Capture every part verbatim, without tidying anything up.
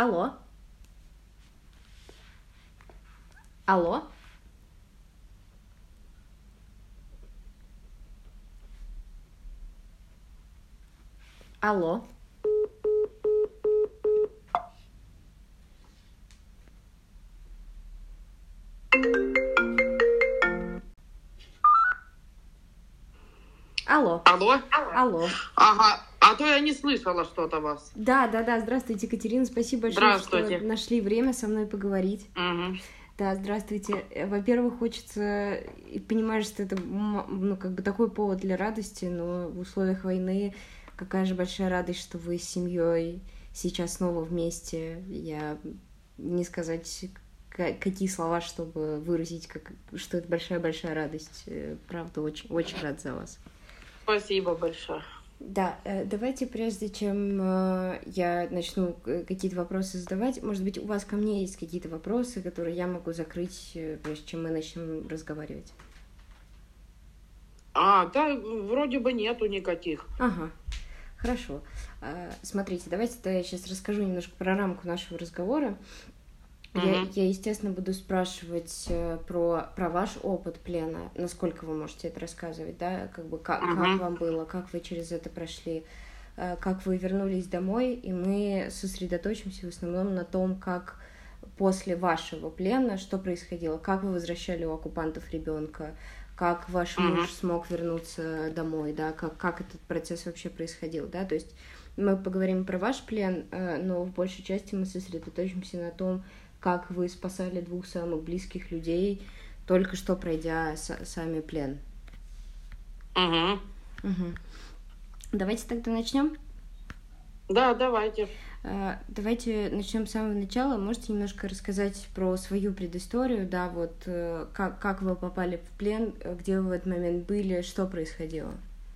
Алло. Алло. Алло. Алло. Алло? Алло. Ага. А то я не слышала что-то вас. Да, да, да. Здравствуйте, Екатерина. Спасибо большое, что нашли время со мной поговорить. Угу. Да, здравствуйте. Во-первых, хочется, понимаешь, что это, ну, как бы такой повод для радости, но в условиях войны какая же большая радость, что вы с семьей сейчас снова вместе. Я не сказать, какие слова, чтобы выразить, как, что это большая-большая радость. Правда, очень, очень рад за вас. Спасибо большое. Да, давайте, прежде чем я начну какие-то вопросы задавать, может быть, у вас ко мне есть какие-то вопросы, которые я могу закрыть, прежде чем мы начнем разговаривать? А, да, вроде бы нету никаких. Ага, хорошо. Смотрите, давайте я сейчас расскажу немножко про рамку нашего разговора. Угу. Я, я, естественно, буду спрашивать про, про ваш опыт плена, насколько вы можете это рассказывать, да, как бы как, угу. как вам было, как вы через это прошли, как вы вернулись домой, и мы сосредоточимся в основном на том, как после вашего плена, что происходило, как вы возвращали у оккупантов ребенка, как ваш угу. муж смог вернуться домой, да, как, как этот процесс вообще происходил, да, то есть мы поговорим про ваш плен, но в большей части мы сосредоточимся на том, как вы спасали двух самых близких людей, только что пройдя с- сами плен. Угу. Угу. Давайте тогда начнем. Да, давайте. Давайте начнем с самого начала. Можете немножко рассказать про свою предысторию, да, вот как, как вы попали в плен, где вы в этот момент были, что происходило?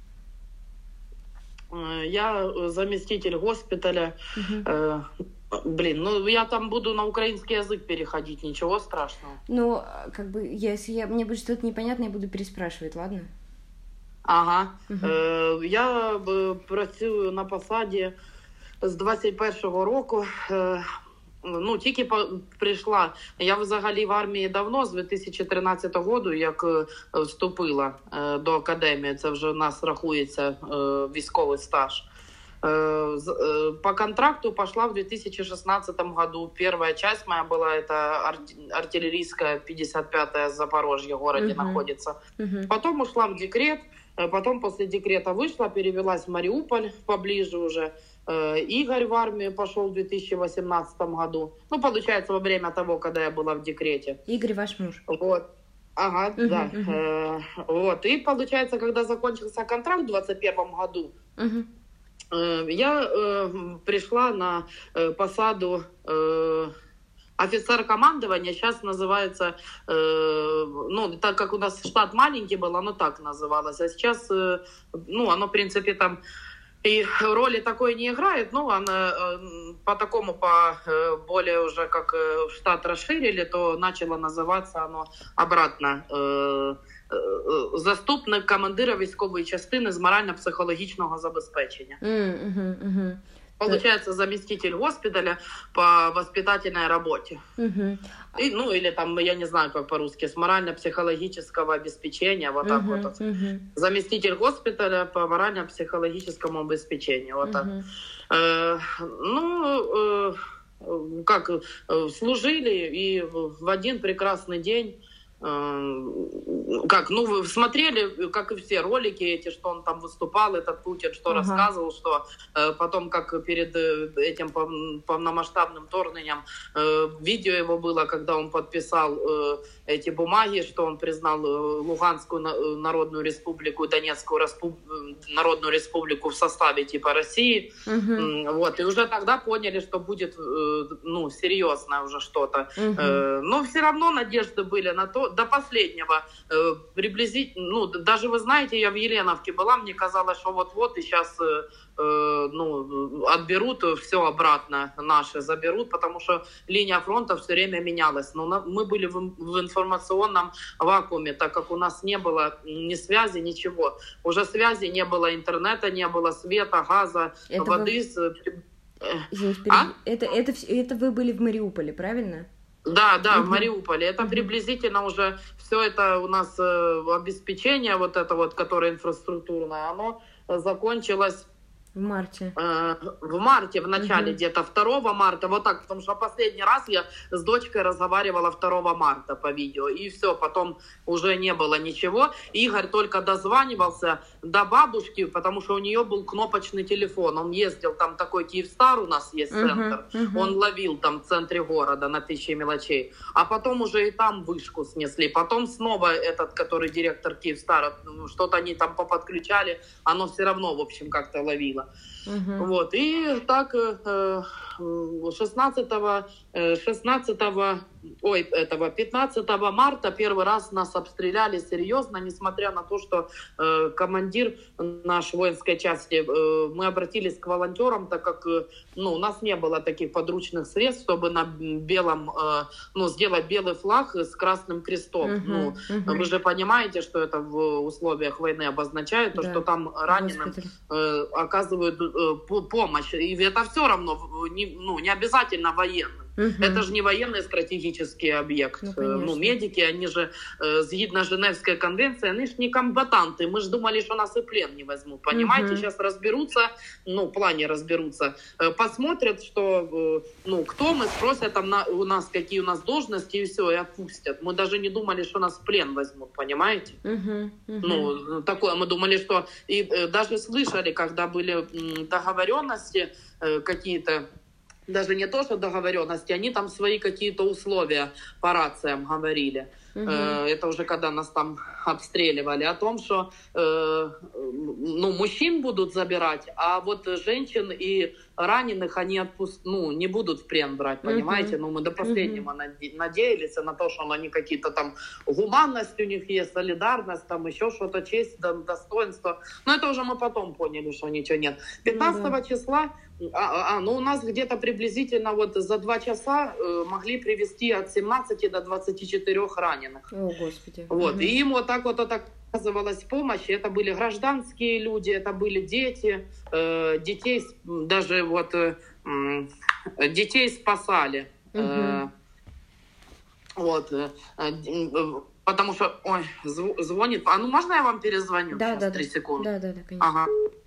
Я заместитель госпиталя. Uh-huh. Блин, ну я там буду на украинский язык переходить, ничего страшного. Ну, как бы, если я, мне будет что-то непонятное, я буду переспрашивать, ладно? Ага. Uh-huh. Я працюю на посаді з двадцять першого року. Ну, тільки прийшла. Я взагалі в армії давно, з дві тисячі тринадцятого року, як вступила до академії. Це вже у нас рахується військовий стаж. По контракту пошла в две тысячи шестнадцатом году. Первая часть моя была, это артиллерийская пятьдесят пятая Запорожье, в городе uh-huh. находится. Uh-huh. Потом ушла в декрет. Потом после декрета вышла, перевелась в Мариуполь поближе уже. Игорь в армию пошел в две тысячи восемнадцатом году. Ну, получается, во время того, когда я была в декрете. Игорь ваш муж. Вот. Ага, uh-huh, да. Uh-huh. Вот. И, получается, когда закончился контракт в двадцать первом году, uh-huh. я э, пришла на э, посаду э, офицера командования. Сейчас называется, э, ну, так как у нас штат маленький был, оно так называлось. А сейчас, э, ну, оно, в принципе, там и роли такой не играет, но она э, по такому, по э, более уже как э, штат расширили, то начало называться оно обратно. Э, Заступник командира військової частини з морально-психологічного забезпечення. Mm-hmm, mm-hmm. Получается, заместитель госпиталя по воспитательной работе. Mm-hmm. И, ну, или там, я не знаю, как по-русски, с морально-психологического обеспечения, вот так mm-hmm, вот. Mm-hmm. Заместитель госпиталя по морально-психологическому обеспечению, вот так. Mm-hmm. Э, ну, э, как, э, служили, и в один прекрасный день как, ну, вы смотрели, как и все ролики эти, что он там выступал, этот Путин, что ага. рассказывал, что э, потом, как перед э, этим полномасштабным вторгнением, э, видео его было, когда он подписал э, эти бумаги, что он признал э, Луганскую Народную Республику, Донецкую Респуб... Народную Республику в составе типа России, угу. вот, и уже тогда поняли, что будет, э, ну, серьезное уже что-то, угу. э, но все равно надежды были на то, до последнего, э, приблизительно, ну, даже вы знаете, я в Еленовке была, мне казалось, что вот-вот и сейчас, э, ну, отберут все обратно, наши заберут, потому что линия фронта все время менялась, но на, мы были в, в информационном вакууме, так как у нас не было ни связи, ничего, уже связи не было, интернета не было, света, газа, это воды, вы... Извините, перед... А? это, это, это вы были в Мариуполе, правильно? Да, да, угу. в Мариуполе. Это угу. приблизительно уже все это у нас э, обеспечение, вот это вот, которое инфраструктурное, оно закончилось в марте. Э, в марте, в начале угу. где-то второго марта, вот так, потому что последний раз я с дочкой разговаривала второго марта по видео, и все, потом уже не было ничего. Игорь только дозванивался до бабушки, потому что у нее был кнопочный телефон, он ездил, там такой Киевстар у нас есть центр, угу. Угу. он ловил там в центре города на тысячи мелочей, а потом уже и там вышку снесли, потом снова этот, который директор Киевстара, что-то они там поподключали, оно все равно, в общем, как-то ловило. Uh-huh. Вот, и так шестнадцатого, шестнадцатого, ой, этого пятнадцатого марта первый раз нас обстреляли серьезно, несмотря на то, что э, командир нашей воинской части, э, мы обратились к волонтерам, так как э, ну, у нас не было таких подручных средств, чтобы на белом, э, ну, сделать белый флаг с красным крестом. Uh-huh. Ну, uh-huh. Вы же понимаете, что это в условиях войны обозначает, то, да. что там раненым э, оказывают э, помощь. И это все равно не, ну, не обязательно военным. Угу. Это же не военный стратегический объект. Ну, ну медики, они же, э, згідно Женевской конвенции, они же не комбатанты. Мы же думали, что нас и плен не возьмут. Понимаете, угу. сейчас разберутся, ну, в плане разберутся, э, посмотрят, что, э, ну, кто мы, спросят там на, у нас, какие у нас должности, и все, и отпустят. Мы даже не думали, что нас в плен возьмут, понимаете? Угу. Угу. Ну, такое, мы думали, что... И э, даже слышали, когда были э, договоренности э, какие-то, даже не то, что договоренности, они там свои какие-то условия по рациям говорили. Uh-huh. Э, это уже когда нас там обстреливали. О том, что э, ну, мужчин будут забирать, а вот женщин и раненых они отпуст... ну, не будут в плен брать, понимаете? Uh-huh. Ну, мы до последнего uh-huh. надеялись на то, что они какие-то там... Гуманность у них есть, солидарность, там еще что-то, честь, достоинство. Но это уже мы потом поняли, что ничего нет. пятнадцатого uh-huh. числа А, а, ну у нас где-то приблизительно вот за два часа э, могли привезти от семнадцати до двадцати четырёх раненых. О, Господи. Вот, mm-hmm. и им вот так вот, вот оказывалась помощь. Это были гражданские люди, это были дети, э, детей, даже вот э, э, детей спасали. Mm-hmm. Э, вот, э, э, потому что, ой, зв- звонит. А ну можно я вам перезвоню? Да, Сейчас, да, три да. секунды. Да, да, да, конечно. Ага.